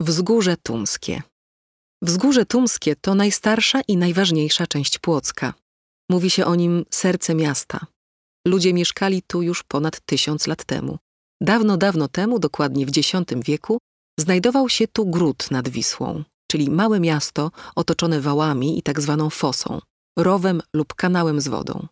Wzgórze Tumskie. Wzgórze Tumskie to najstarsza i najważniejsza część Płocka. Mówi się o nim serce miasta. Ludzie mieszkali tu już ponad 1000 lat temu. Dawno, dawno temu, dokładnie w X wieku, znajdował się tu gród nad Wisłą, czyli małe miasto otoczone wałami i tak zwaną fosą, rowem lub kanałem z wodą.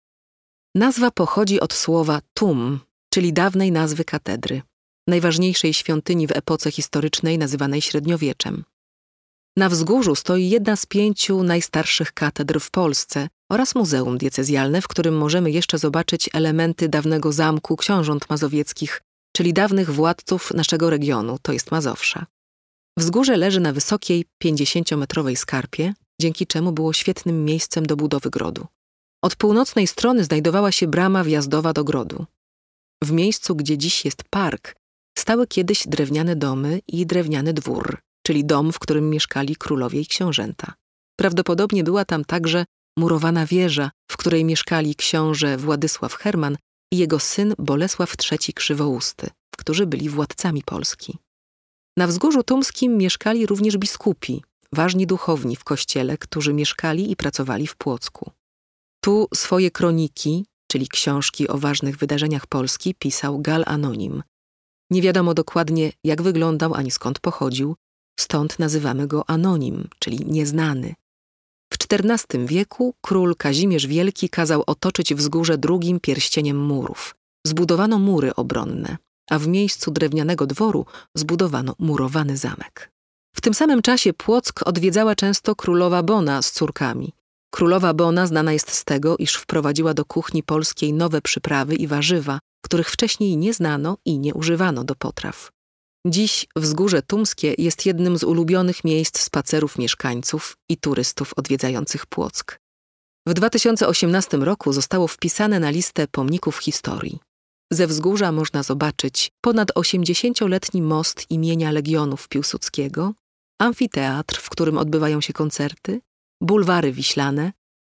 Nazwa pochodzi od słowa tum, czyli dawnej nazwy katedry, najważniejszej świątyni w epoce historycznej nazywanej średniowieczem. Na wzgórzu stoi jedna z 5 najstarszych katedr w Polsce oraz muzeum diecezjalne, w którym możemy jeszcze zobaczyć elementy dawnego zamku książąt mazowieckich, czyli dawnych władców naszego regionu, to jest Mazowsza. Wzgórze leży na wysokiej 50-metrowej skarpie, dzięki czemu było świetnym miejscem do budowy grodu. Od północnej strony znajdowała się brama wjazdowa do grodu. W miejscu, gdzie dziś jest park, stały kiedyś drewniane domy i drewniany dwór, czyli dom, w którym mieszkali królowie i książęta. Prawdopodobnie była tam także murowana wieża, w której mieszkali książę Władysław Herman i jego syn Bolesław III Krzywousty, którzy byli władcami Polski. Na Wzgórzu Tumskim mieszkali również biskupi, ważni duchowni w kościele, którzy mieszkali i pracowali w Płocku. Tu swoje kroniki, czyli książki o ważnych wydarzeniach Polski, pisał Gal Anonim. Nie wiadomo dokładnie, jak wyglądał ani skąd pochodził, stąd nazywamy go Anonim, czyli nieznany. W XIV wieku król Kazimierz Wielki kazał otoczyć wzgórze drugim pierścieniem murów. Zbudowano mury obronne, a w miejscu drewnianego dworu zbudowano murowany zamek. W tym samym czasie Płock odwiedzała często królowa Bona z córkami. Królowa Bona znana jest z tego, iż wprowadziła do kuchni polskiej nowe przyprawy i warzywa, których wcześniej nie znano i nie używano do potraw. Dziś Wzgórze Tumskie jest jednym z ulubionych miejsc spacerów mieszkańców i turystów odwiedzających Płock. W 2018 roku zostało wpisane na listę pomników historii. Ze wzgórza można zobaczyć ponad 80-letni most imienia Legionów Piłsudskiego, amfiteatr, w którym odbywają się koncerty, bulwary wiślane,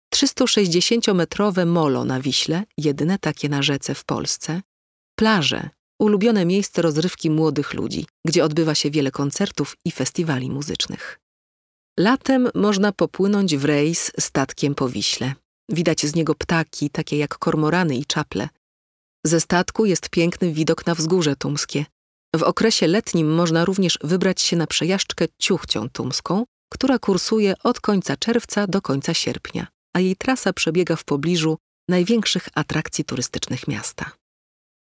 360-metrowe molo na Wiśle, jedyne takie na rzece w Polsce, plaże, ulubione miejsce rozrywki młodych ludzi, gdzie odbywa się wiele koncertów i festiwali muzycznych. Latem można popłynąć w rejs statkiem po Wiśle. Widać z niego ptaki, takie jak kormorany i czaple. Ze statku jest piękny widok na Wzgórze Tumskie. W okresie letnim można również wybrać się na przejażdżkę Ciuchcią Tumską, która kursuje od końca czerwca do końca sierpnia, a jej trasa przebiega w pobliżu największych atrakcji turystycznych miasta.